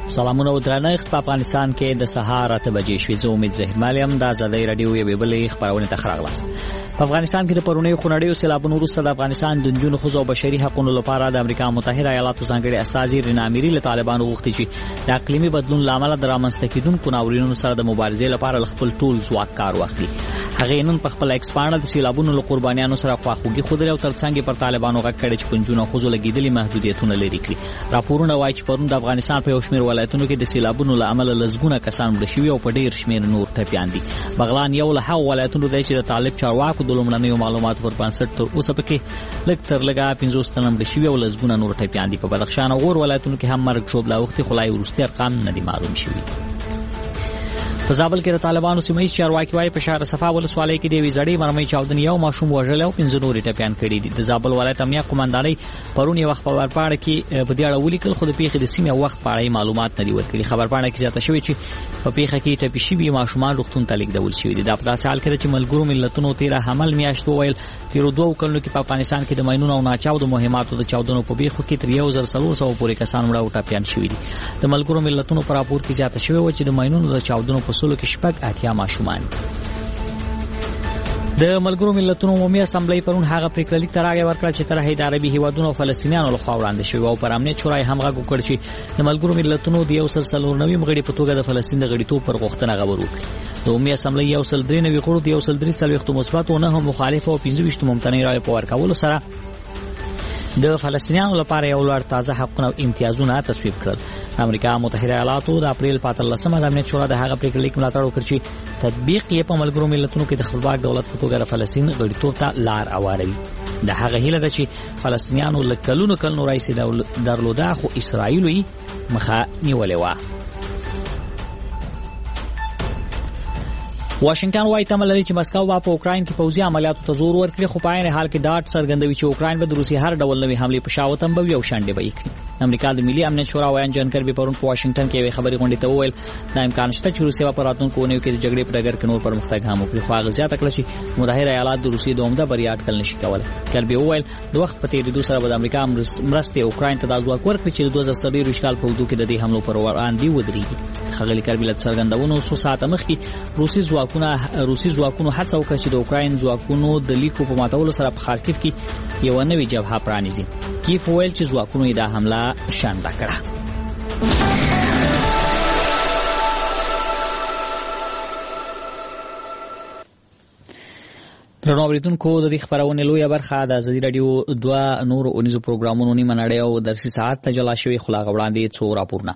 سلامونه او درنښت. په افغانستان کې د سهار 8 بجې شوې. زه امید زهیر مالیم د آزادۍ رادیو یوې بلې خبرونه ته راغلاست. په افغانستان کې د پرونی خونړیو سیلابونو وروسته د افغانستان د نجونو ښځو او بشري حقوقو لپاره د امریکا متحده ایالاتو ځانګړي استازي رینا امیری له طالبانو غوښتي چې د اقلیمي بدلون لامل د رامنځته کېدونکو ناورینونو سره د مبارزې لپاره خپل ټول ځواک کار واخلي. هغه نن په خپل ایکس باندې د سیلابونو له قربانیانو سره خواخوږي خوده او ترڅنګ پر طالبانو غږ کړي چې پنځونه ښځو لګیدلي محدودیتونه لري کړي. راپورونه وايي چې پرون د افغانستان په یو شمېر ولایتونو کې د سیلابونو له امله لزګونه کسان مړه شوي او په ډیر شمېر نور ټپیان دي. بغلان یو له هغو ولایتونو دی چې د طالب چارواکو د لومړنیو معلوماتو پر بنسټ تر اوسه پکې لږ تر لږه 50 تنه مړه شوي او لزګونه نور ټپیان دي. په بدخشان او غور ولایتونو کې هم مرګ شوب لا وخت خلای ورستي ارقام نه دي معلوم شوي. په زابل کې د طالبانو سیمایي چارواکي وايي په شهر صفا ولسوالۍ کې د ویزړې مرمۍ چاودنې یو ماشوم وژل او 15 نور ټپیان کړي دي. د زابل ولایت امنیه قومندانۍ پرون یو خبرپاڼه کې په دې اړه ولیکل، خو د پیښې د سیمې وخت په اړه معلومات نه دي ورکړي. خبرپاڼه کې زیاته شوې چې په پیښه کې ټپي شوي ماشومان روغتون ته لیږدول شوي دي. دا په داسې حال کې چې ملګرو ملتونو تیره حمل میاشت وویل تیرو 2 کلونو کې په افغانستان کې د ماینونو او ناچاودو مهماتو د چاودنو په پیښو کې تر 1400 پورې کسان مړه او ټپیان شوي دي. د ملګرو ملتونو پر راپور کې زیاته شوې و چې د ماینونو د چاودنو په سلو کې شپږ یا ماشومان. د ملګرو ملتونو عمومي اسامبلې پرون هغه پریکړه لیک تراغه ورکړه چې طرح د عربي هیوادونو او فلسطینیانو لخوا وړاندې شوی او پر امنیت شورای هم غږ وکړ چې د ملګرو ملتونو د 139 غړي په توګه د فلسطین د غړیتوب پر غوښتنه غوړ وکړي. د عمومي اسامبلې 193 غړو د 143 مثبت او 9 مخالف او 25 ممتنع رائے په ورکولو سره د فلسطینیانو لپاره یو لوړ تازه حقوق او امتیازونه تصویب کړل. امریکا متحده ایالاتو د اپریل 15 د امنیت شورا د هغه پریکړه لیک ملاتړ وکړ چې تطبیق یې په ملګرو ملتونو کې د خپلواک دولت په توګه د فلسطین غړیتوب ته لار هواروي. د هغه هیله ده چې فلسطینیانو له کلونو راځي درلوده خو اسرائیل یې مخه نیولې و. واشنگټن وايي تمه لري چې مسکو په اوکراین کې پوځي عملیاتو ته زور ورکړي، خو په عین حال کې دا څرګندوي چې اوکراین به د روسي هر ډول نوې حمله په شاو تنبوي او شانډې به وکړي. امریکا د ملي امنیت شورا وایي جان کربي پرون په واشنگټن کې یو خبري غونډه ته وویل دا امکان شته چې روسیا په راتلونکو اونیو کې د جګړې په ډګر کې نور پرمختګ هم وکړي، خو هغه زیاته کړه چې متحده ایالات د روسي د عمده بریا اټکل نشي کولای. کربي وویل د وخت په تیریدو سره د امریکا مرستې اوکراین ته د ځواک ورکړي چې د 2023 کال په وډو کې د دې حملو پر وړاندې ودرېږي. خغلی کربي له څرګندونو څو ساعته مخکې روسي ځواکونو هڅه وکړه چې د اوکراین ځواکونو د لیکو په ماتولو سره په خارکیف کې یو نوې جبهه پرانیزي. کیف ویل چې ځواکونو یې دا حمله شانډه کړه. درنو اوریدونکو د دې خبرونه لویه برخه د ازادي رادیو 2 نور اونیزو پروګرامونو نیمه نړۍ او درسي ساعت ته جلا شوی خلاغ وړاندې څو راپورونه.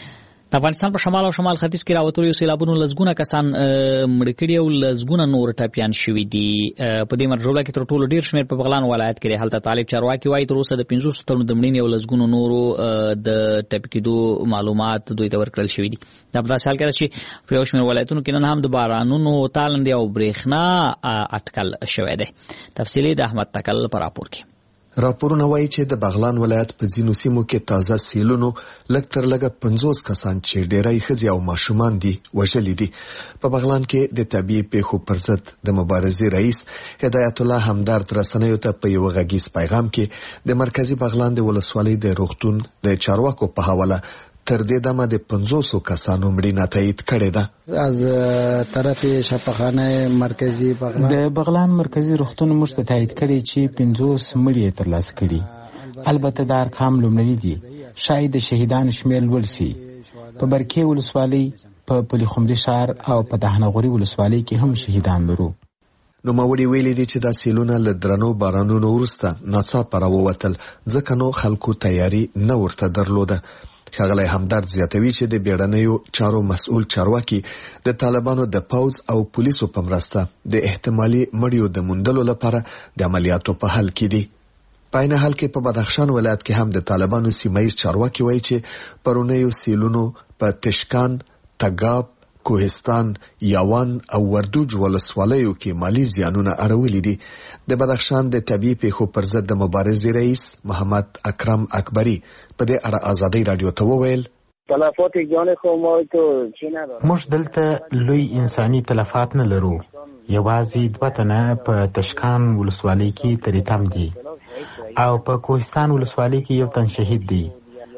د افغانستان په شمال او شمال ختیځ کې راوتلو سیلابونو لزګونه کسان مړه کړي او لزګونه نور ټپیان شوي دي. په دې مرجوله کې تر ټولو ډیر شمیر په بغلان ولایت کې هلته طالب چارواکي وايي تر اوسه د 500 تنو د مړینې او لزګونو نورو د ټپکېدو معلومات دوی ته ورکړل شوي دي. دا په داسې حال کې چې په یو شمیر ولایتونو کې نن هم د بارانونو تالندې او برېښنا اټکل شوی دی. تفصیلي د احمد تکل پر راپور کې. راپورونه وایي چې د بغلان ولایت په ځینو سیمو کې تازه سیلونو لږ تر لږه 50 کسان چې ډېری ښځې او ماشومان دي وژلي دي. په بغلان کې د طبيعي پیښو پر ضد د مبارزې رئیس هدایت الله همدرد رسنیو ته په یو غږیز پیغام کې د مرکزی بغلان د ولسوالۍ د روغتون د چارواکو په حواله تر دې دمه د 500 کسانو مړینه تایید کړې ده. از طرف شفاخانه مرکزی بغلان د بغلان مرکزی روغتون موږ ته تایید کړي چې 500 مړي ترلاسه کړي. البته دا ارقام لومړني دي، شاید د شهیدانو شمېر لوړ شي. په برکې ولسوالۍ، په پلخمري ښار او په دهنغوري ولسوالۍ کې هم شهیدان لرو. نو موري ویلي دي چې دا سیلونه له درنو بارانونو وروسته ناڅاپه راووتل، ځکه نو خلکو تیاری نه ورته درلوده. ښاغلی همدرد زیاتوي چې د بیړنیو چارو مسؤل چارواکي د طالبانو د پوځ او پولیسو په مرسته د احتمالي مړیو د موندلو لپاره د عملیاتو په حل کې دي. په عین حال کې په بدخشان ولایت کې هم د طالبانو سیمایي چارواکي وایي چې پرونیو سیلونو په تشکان، تګاب، کوهستان، یاوان او وردوج ولسوالیو کې مالی زیانونه اړولي دي. د بدخشان د طبيعي پیښو پر ضد د مبارزې رئیس محمد اکرم اکبری په دې اړه آزادۍ رادیو ته وویل تلفات جان خو ما تو چی نداره. موږ دلته لوی انساني تلفات نه لرو، یوازې 2 تنه په تشکان ولسوالۍ کې تریتم دي او په کوهستان ولسوالۍ کې 1 تن شهید دي.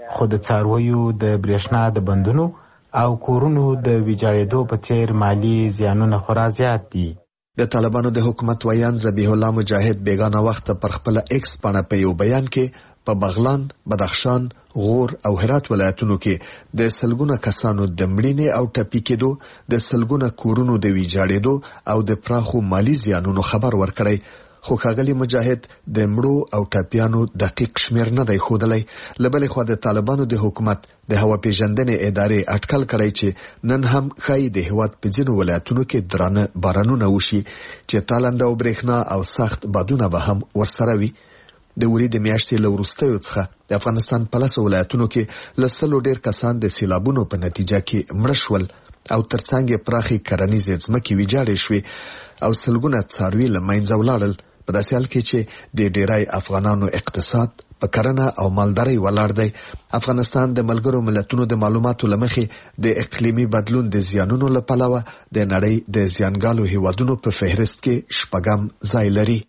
خو د څارویو د برېښنا د بندونو او کورونو د ویجاړېدو په څیر مالی زیانونه خورا زیات دي. د طالبانو د حکومت ویان ذبیح الله مجاهد بیگانه وخت پر خپل ایکس باندې په یو بیان کې په بغلان، بدخشان، غور او هرات ولایتونو کې د سلګونه کسانو د مړینې او ټپي کېدو، د سلګونه کورونو د ویجاړېدو او د پراخو مالی زیانونو خبر ورکړی. خو ښاغلي مجاهد د مړو او ټپیانو دقیق شمیر نه دی ښودلی. له بلې خوا د طالبانو د حکومت د هوا پیژندنې ادارې اټکل کړی چې نن هم ښایي د هېواد په ځینو ولایتونو کې درانه بارانونه وشي چې تالنده او برېښنا او سخت بادونه به هم ورسره وي. د وري د میاشتې له وروستیو څخه د افغانستان په 10 ولایتونو کې له 100 ډېر کسان د سیلابونو په نتیجه کې مړه شول او ترڅنګ پراخي کرنیزې ځمکې ویجاړې شوې او سلګونه څاروي له منځه ولاړل. په داسې حال کې چې د ډېری افغانانو اقتصاد په کرنه او مالدارۍ ولاړ دی. افغانستان د ملګرو ملتونو د معلوماتو له مخې د اقلیمي بدلون د زیانونو له پلوه د نړۍ د زیانګالو هیوادونو په فهرست کې 8م ځای لري.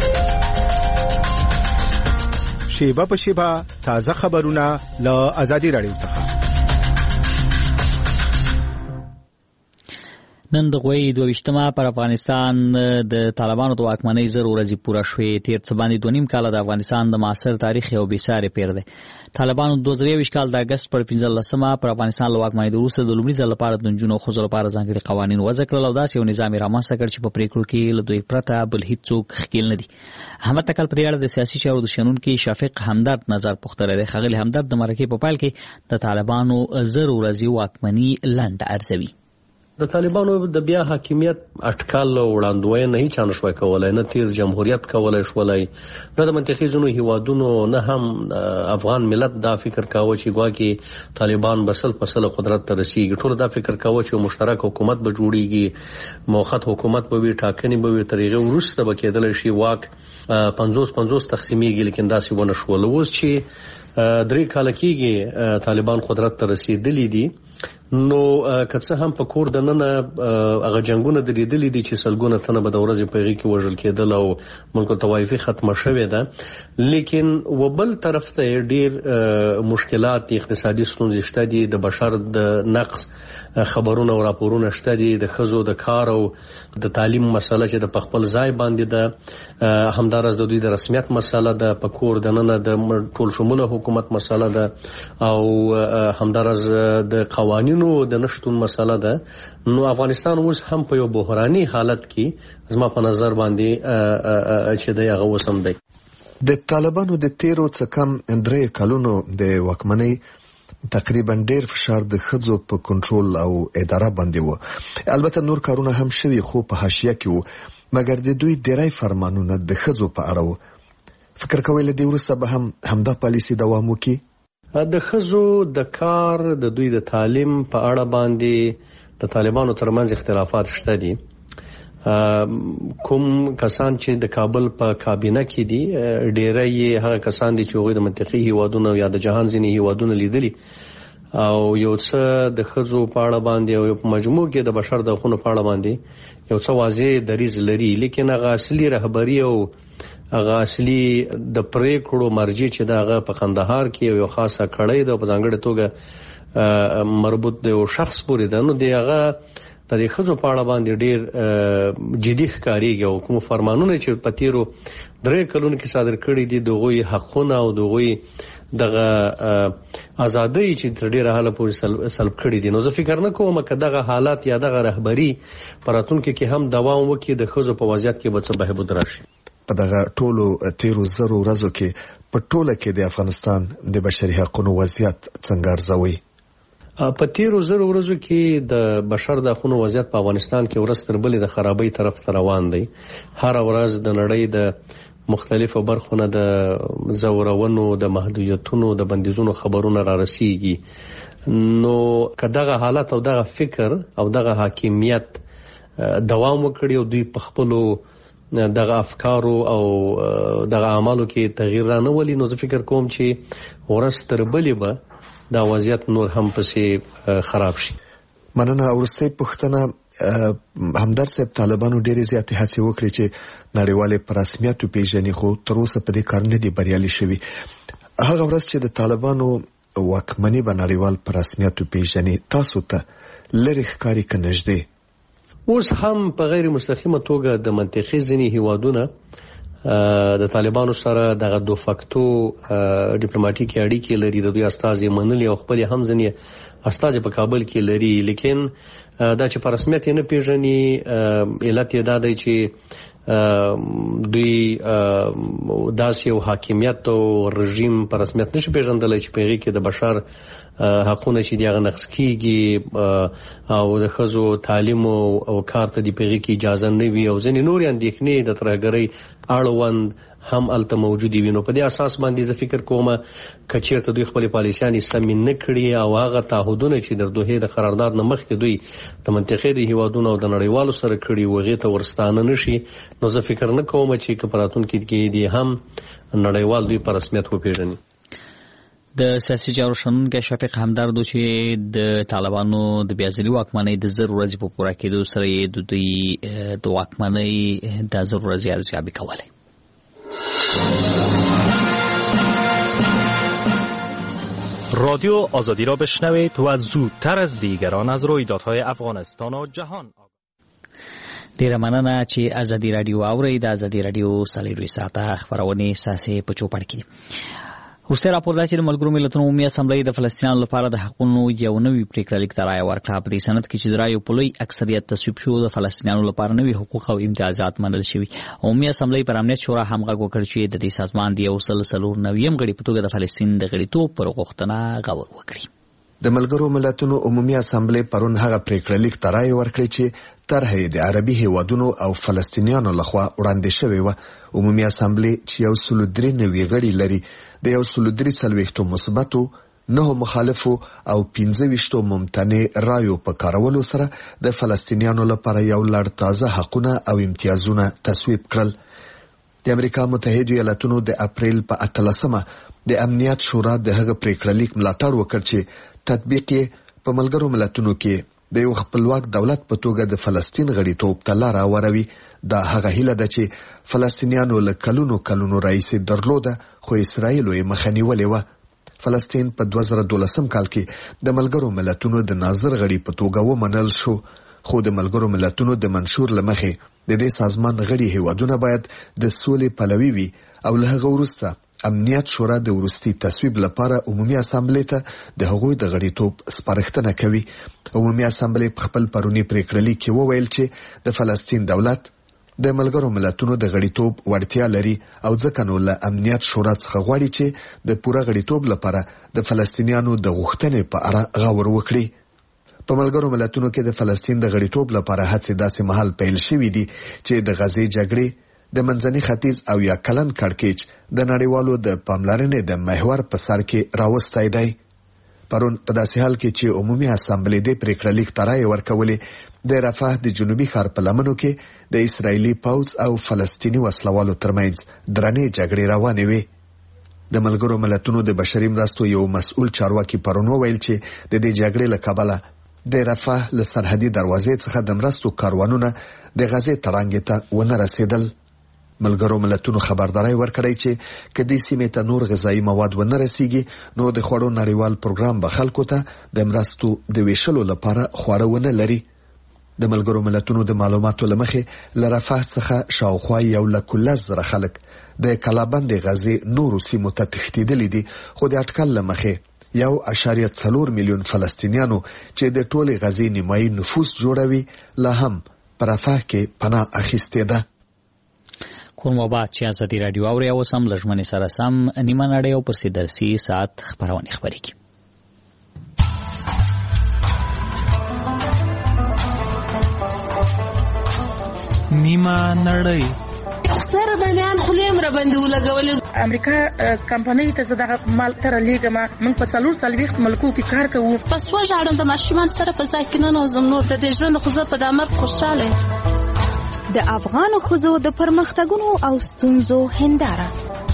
شیبه په شیبه تازه خبرونه له آزادي رادیو څخه. نن د غوي 22مه پر افغانستان د طالبانو د واکمنۍ 0 ورځې پوره شوې. تیر څه باندې 2.5 کال د افغانستان د معاصر تاریخ یو بېساري پیر دی. طالبانو 2023 کال د اگست پر 15مه پر افغانستان له واکمنۍ وروسته د لومړي ځل لپاره د نجونو خو لپاره ځانګړي قوانين وضع کړل او داسې یو نظام رامنځته کړ چې په پریکړو کې له دوی پرته بل هیڅ څوک ښکیل نه دي. احمد تکل پر اړه د سیاسي چارو د شنونکو شفیق همدرد نظر پوښتنه لري. خغلی همدرد د مرکې په پایل کې د طالبانو 0 ورځې واکمنۍ لنډ ارزوي. د طالبانو د بیا حاکمیت اټکل وړاندوینه هیڅ نه شوي کولای، نه تیر جمهوریت کولای شولای، نه د منطقي زونو هیوادونو، نه هم افغان ملت دا فکر کاوه چې ګواکې طالبان بسل پسل قدرت ته رسیږي. ټول دا فکر کاوه چې مشترک حکومت به جوړیږي، موقت حکومت به وي، ټاکنې به وي، طریقې وروسته به کېدل شي واک 50-50 تقسیمیږي. لیکن داسې ونه شول. اوس چې 3 کال کېږي طالبان قدرت ته رسیدلی دي، نو که څه هم په کور د نن هغه جنگونه د لیدلې دي چې سلګونه تنه به د ورځې په هغې کې وژل کېدل او ملک توایفي ختمه شوې ده. لیکن وبل طرف ته ډېر مشکلات اقتصادي ستونزې شته دي، د بشر د نقص خبرونه او راپورونه شته دي، د ښځو د کار او د تعلیم مسله چې د خپل ځای باندې ده، همدارس د دوی د رسمیت مسله ده، په کور د نن د ټول شموله حکومت مسله ده او همدارس د قوانینو د نشټون مسله ده. نو افغانستان اوس هم په یو بحراني حالت کې زما په نظر باندې چې د هغه وسم دی. د طالبانو د 13 څخه کم 3 کلونو د واکمنۍ تقریبا ډیر فشار د ښځو په کنټرول او اداره باندې و. البته نور کارونه هم شوي خو په حاشیه کې و، مګر د دوی ډیری فرمانونه د ښځو په اړه و. فکر کوئ له دې وروسته به هم همدا پالیسي دوام وکړي؟ د ښځو د کار، د دوی د تعلیم په اړه باندې د طالبانو ترمنځ اختلافات شته دي. کوم کسان چې د کابل په کابینه کې دي ډیری هغه کسان دي چې هغوی د منطقي هیوادونو یا د جهان ځینې هیوادونه لیدلي او یو څه د ښځو په اړه باندې او په مجموع کې د بشر د حقوقو په اړه باندې یو څه واضح دریځ لري. لیکن هغه اصلي رهبري او هغه اصلي د پریکړو مرجع چې دغه په قندهار کې یو خاصه کړۍ ده په ځانګړې توګه مربوط د یو شخص پورې ده. نو دغه د ښځو په اړه باندې ډیر جدي ښکارېږي او کوم فرمانونه چې په تیرو 3 کلونو کې صادر کړي دي دغوی حقونه او دغوی دغه ازادۍ چې تر ډیره حاله پورې سلب کړي دي. نو زه فکر نه کوم چې دغه حالات یا دغه رهبري پراتونکو کې هم دوام وکړي، د ښځو په وضعیت کې به څه بهبود راشي. په دغه ټولو 13 ورځو کې په ټوله کې د افغانستان د بشري حقوقو وضعیت څنګه ارزوي؟ په 13 ورځو کې د بشر د حقوقو وضعیت په افغانستان کې ورځ تر بلې د خرابۍ طرف ته روان دی. هر ورځ د نړۍ د مختلفو برخو نه د زورونو، د محدودیتونو، د بندیزونو خبرونه را رسیږي. نو که دغه حالت او دغه فکر او دغه حاکمیت دوام وکړي او دوی په خپلو دغه افکارو او دغه اعمالو کې تغییر را نه ولي، نو زه فکر کوم چې ورځ تر بلې به دا وضعیت نور هم پسې خراب شي. مننه. ورسته پښتنه همدرد صاحب، طالبانو ډېرې زیاتې هڅې وکړي چې نړیوالې په رسمیت پیژني خو تر اوسه په دې کار نه دي بریالي شوي. هغه ورځ چې د طالبانو واکمني به نړیوال په رسمیت پیژني. تاسو ته لری ښکاری کنهجدي اوس هم په غیر مستقیمه توګه د منطقي ځینی هیوادونه د طالبانو سره دغه دو فاکتو ډیپلوماټیکي اړیکې لري، د دوی استازي منلي او خپل هم ځینی استازي په کابل کې لري، لیکن دا چې په رسمیت نه پیژني. علت یې دا دی چې دوی داسې یو حاکمیت او رژیم په رسمیت نشي پیژندلی چې په هغې کې د بشر حقونه چې دغه نقض کیږي او د ښځو تعلیم او کار ته د په هغې کې اجازه نه وي او ځینې نورې اندېښنې د ترهګرۍ اړوند هم الته موجودې وي. نو په دې اساس باندې زه فکر کوم که چېرته دوی خپلې پالیسیانې سمې نه کړي او هغه تعهدونه چې د دوحې د قرارداد نه مخکې دوی د منطقې د هیوادونو او د نړیوالو سره کړي و هغې ته ورستانه نه شي، نو زه فکر نه کوم چې که په راتلونکي کې دې هم نړیوال دوی په رسمیت وپېژني. د سیاسي چارو شنونکی شفیق همدرد چې د طالبانو د بیازلي واکمنۍ د 1000 ورځې په پوره کېدو سره یې د دوی د واکمنۍ د 1000 ورځې ارزیابي کولی. رادیو آزادی را بشنوید و زودتر از دیگران از رویدادهای افغانستان و جهان. ډیره مننه چې ازادي رادیو اورئ. د ازادي رادیو 4 ساعته خبرونه ساسې په چوپړ کې. وروستی راپور دا چې د ملګرو ملتونو عمومي اسامبلې د فلسطینیانو لپاره د حقونو یو نوی پریکړه لیک ته رایه ورکړه. په دې سند کې چې د رایو په لوی اکثریت تصویب شو، د فلسطینیانو لپاره نوي حقوق او امتیازات منل شوي. عمومي اسامبلې پر امنیت شورا هم غږ وکړ چې د دې سازمان د 149 غړي په توګه د فلسطین د غړیتوب پر غوښتنه غور وکړي. د ملګرو ملتونو عمومي اسامبلې پرون هغه پریکړه لیک ته رایه ورکړه چې طرحه د عربي هیوادونو او فلسطینیانو لخوا وړاندې شوې و. عمومي اسامبلې چې 193 غړي لري، د 143 مثبتو، 9 مخالفو او 15 ممتنع رایو په کارولو سره د فلسطینیانو لپاره یو لړ تازه حقونه او امتیازونه تصویب کړل. د امریکا متحده ایالاتونو د اپریل په 18مه د امنیت شورا د هغه پریکړه لیک ملاتړ وکړ چې تطبیق یې په ملګرو ملتونو کې د یو خپلواک دولت په توګه د فلسطین غړیتوب ته لاره هواروي. دا هغه هیله ده چې فلسطینیانو له کلونو راهیسې درلوده، خو اسرائیل یې مخه نیولې وه. فلسطین په 2012 کال کې د ملګرو ملتونو د ناظر غړي په توګه ومنل شو، خو د ملګرو ملتونو د منشور له مخې د دې سازمان غړي هیوادونه باید د سولې پلوي وي او له هغه وروسته امنیت شورا د وروستي تصویب لپاره عمومي اسامبلې ته د هغوی د غړیتوب سپارښتنه کوي. عمومي اسامبلې په خپل پرونی پریکړه لیک کې وویل چې د فلسطین دولت د ملګرو ملتونو د غړیتوب وړتیا لري او ځکه نو له امنیت شورا څخه غواړي چې د پوره غړیتوب لپاره د فلسطینیانو د غوښتنې په اړه غور وکړي. په ملګرو ملتونو کې د فلسطین د غړیتوب لپاره هڅې داسې مهال پیل شوې دي چې د غزې جګړې د منځني ختیځ او یا کلن کړکېچ د نړیوالو د پاملرنې د محور په سر کې راوستی دی. پرون په داسې حال کې چې عمومي اسامبلې د پریکړه لیک ته رایه ورکولې، د رفح د جنوبي ښار په لمنو کې د اسرایلی پوځ او فلسطیني وسلوالو ترمنځ درنې جګړې روانې وې. د ملګرو ملتونو د بشري مرستو یو مسؤل چارواکي پرون وویل چې د دې جګړې له کبله د رفح له سرحدي دروازې څخه د مرستو کاروانونه د غزې تړانګې ته ونه رسېدل. ملګرو ملتونو خبرداري ورکړی چې کدي سیمه ته نور غذایی مواد ونه رسیږي نو د خوړو نړیوال پروګرام به خلکو ته د مرستو د ویشلو لپاره خوړه ونه لري. د ملګرو ملتونو د معلوماتو لمخې لرفح څخه شاوخوا 1,00,000 خلک د کلابند غزې نورو سیمو ته تښتیدلي دي، خو د اټکل لمخې 1.4 میلیون فلسطینیانو چې د ټولې غزې نیمایي نفوس جوړوي لا هم پر رفح کې پناه اخیستې ده. کوم وبات چې ازادي رادیو اوري او سم لژمنې سره سم نیمه نړۍ او پر سیدرسي ساعت خبرونه خبرې کی. نیمه نړۍ سره دلیان خلیم را باندې ولګول. امریکا کمپنۍ ته زداغه مال تر لیګما من په 440 ملکو کې کار کوو. پس وژاړم د ماشومان سره په ځای کې نه نوزم نور د دې ژوند خو زه په دامر خوشاله. د افغانو ښځو د پرمختګونو او ستونزو هنداره.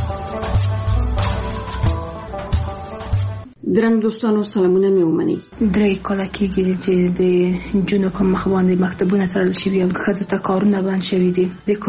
درنو دوستانو سلامونه مې ومنئ. 3 کاله کېږي چې د جنوب په مخ باندې مکتبونه تړل شوي او ښځو ته کارونه بند شوي دي.